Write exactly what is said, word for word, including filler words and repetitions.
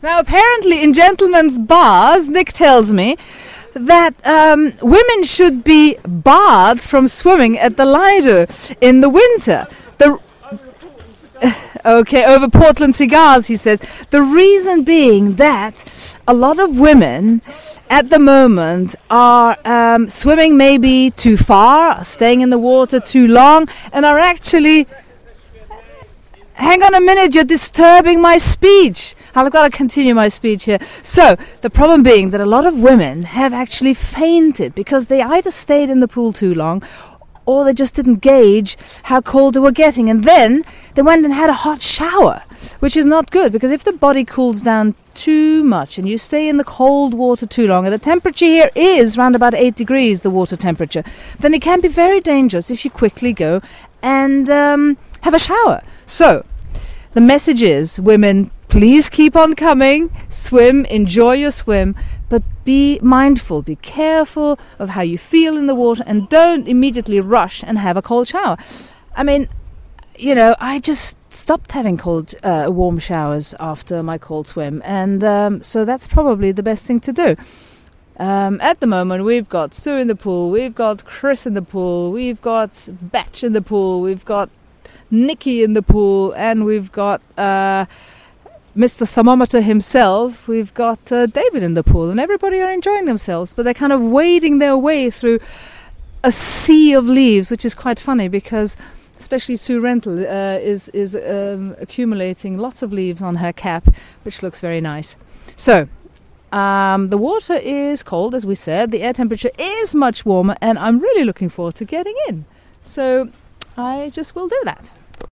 Now, apparently, in gentlemen's bars, Nick tells me that um, women should be barred from swimming at the Lido in the winter. The Okay, over Portland cigars, he says. The reason being that a lot of women at the moment are um, swimming maybe too far, staying in the water too long, and are actually... Hang on a minute, you're disturbing my speech. I've got to continue my speech here. So, the problem being that a lot of women have actually fainted because they either stayed in the pool too long or they just didn't gauge how cold they were getting. And then they went and had a hot shower, which is not good, because if the body cools down too much and you stay in the cold water too long, and the temperature here is around about eight degrees, the water temperature, then it can be very dangerous if you quickly go and um, have a shower. So, the message is, women, please keep on coming, swim, enjoy your swim, but be mindful, be careful of how you feel in the water, and don't immediately rush and have a cold shower. I mean, you know, I just stopped having cold, uh, warm showers after my cold swim, and um, so that's probably the best thing to do. Um, at the moment, we've got Sue in the pool, we've got Chris in the pool, we've got Batch in the pool, we've got Nikki in the pool, and we've got uh, Mister Thermometer himself. We've got uh, David in the pool, and everybody are enjoying themselves, but they're kind of wading their way through a sea of leaves, which is quite funny because especially Sue Rental uh, is is um, accumulating lots of leaves on her cap, which looks very nice. So um, the water is cold, as we said. The air temperature is much warmer, and I'm really looking forward to getting in. So I just will do that.